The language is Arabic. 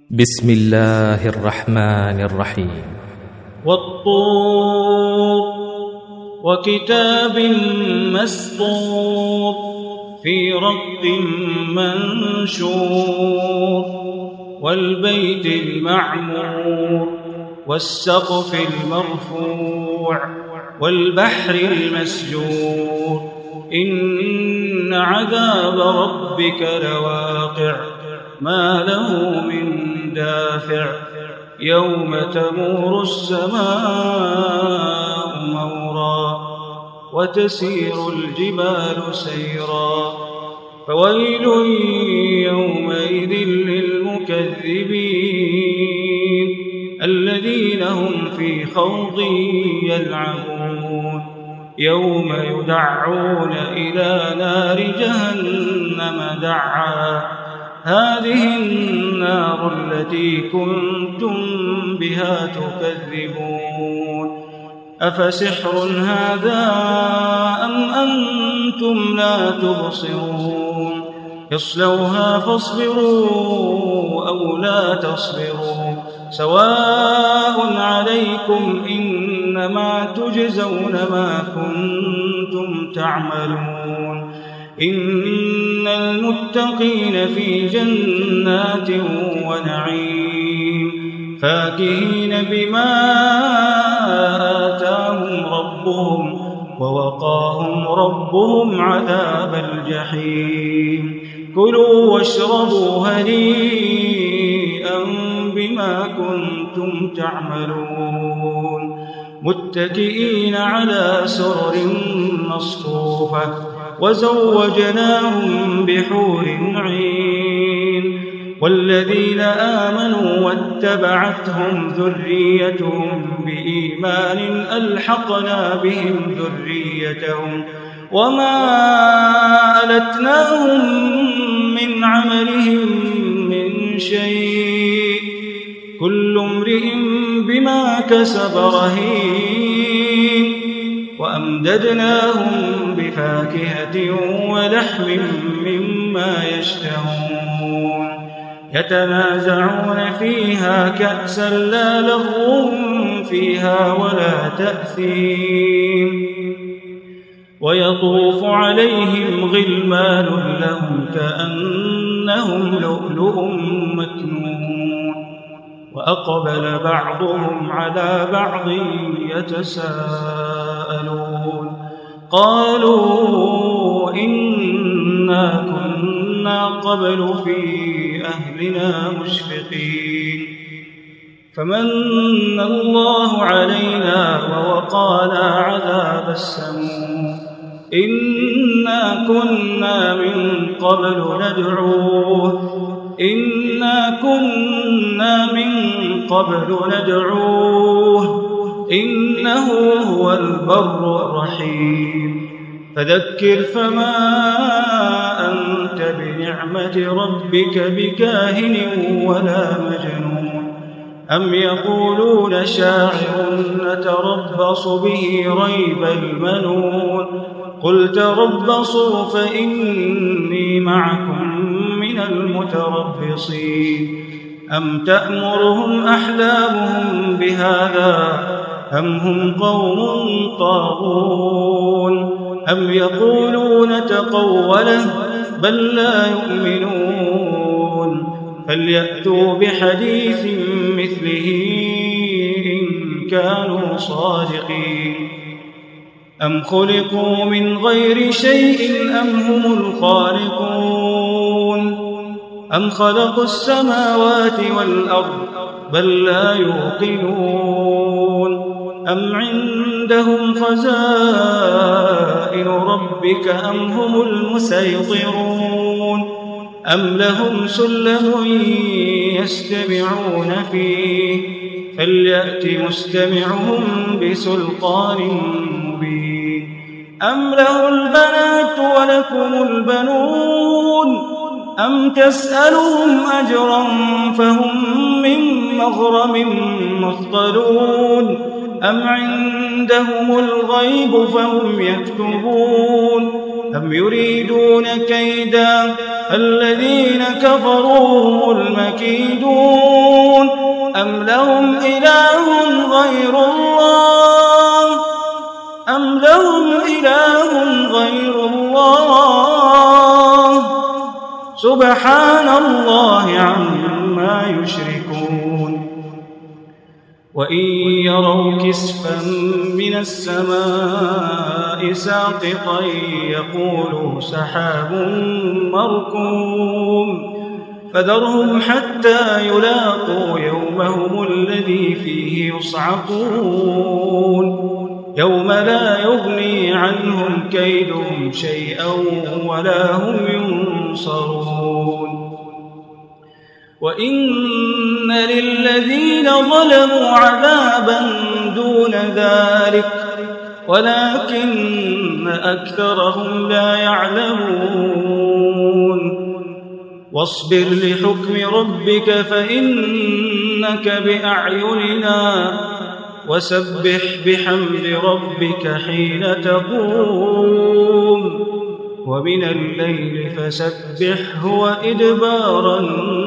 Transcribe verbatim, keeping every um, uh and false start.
بسم الله الرحمن الرحيم. والطور وكتاب مسطور في رق منشور والبيت المعمور والسقف المرفوع والبحر المسجور إن عذاب ربك لواقع ما له من دافع يوم تمور السماء مورا وتسير الجبال سيرا فويل يومئذ للمكذبين الذين هم في خوض يلعبون يوم يدعون إلى نار جهنم دعا هذه النار التي كنتم بها تكذبون أفسحر هذا أم أنتم لا تبصرون اصلوها فاصبروا أو لا تصبروا سواء عليكم إنما تجزون ما كنتم تعملون إن المتقين في جنات ونعيم فاكهين بما آتاهم ربهم ووقاهم ربهم عذاب الجحيم كلوا واشربوا هنيئا بما كنتم تعملون متكئين على سرر مصفوفة وزوجناهم بحور عين والذين آمنوا واتبعتهم ذريتهم بإيمان ألحقنا بهم ذريتهم وما ألتناهم من عملهم من شيء كل امرئ بما كسب رهين وأمددناهم بفاكهة ولحم مما يشتهون يتنازعون فيها كأسا لا لغو فيها ولا تأثيم ويطوف عليهم غلمان لهم كأنهم لؤلؤ مكنون وأقبل بعضهم على بعض يتساءلون قالوا إنا كنا قبل في أهلنا مشفقين فمن الله علينا ووقانا عذاب السموم إنا كنا من قبل ندعوه إنا كنا من قبل ندعوه إنه هو البر الرحيم فذكر فما أنت بنعمة ربك بكاهن ولا مجنون أم يقولون شاعر نتربص به ريب المنون قل تربصوا فإني معكم من المتربصين أم تأمرهم أحلامهم بهذا أم هم قوم طاغون أم يقولون تقوله بل لا يؤمنون فليأتوا بحديث مثله إن كانوا صادقين أم خلقوا من غير شيء أم هم الخالقون أم خلقوا السماوات والأرض بل لا يوقنون أم عندهم خزائن ربك أم هم المسيطرون أم لهم سلم يستمعون فيه فليأت مستمعهم بسلطان مبين أم له البنات ولكم البنون أم تسألهم أجرا فهم من مغرم مثقلون أم عندهم الغيب فهم يكتبون أم يريدون كيدا الذين كفروا هم المكيدون أم لهم إله غير الله أم لهم إله غير الله سبحان الله عما يشركون وإن يروا كسفا من السماء ساقطا يقولوا سحاب مركوم فذرهم حتى يلاقوا يومهم الذي فيه يصعقون يوم لا يغني عنهم كيدهم شيئا ولا هم ينصرون وإن للذين ظلموا عذابا دون ذلك ولكن أكثرهم لا يعلمون واصبر لحكم ربك فإنك بأعيننا وسبح بحمد ربك حين تقوم ومن الليل فسبحه وإدبار النجوم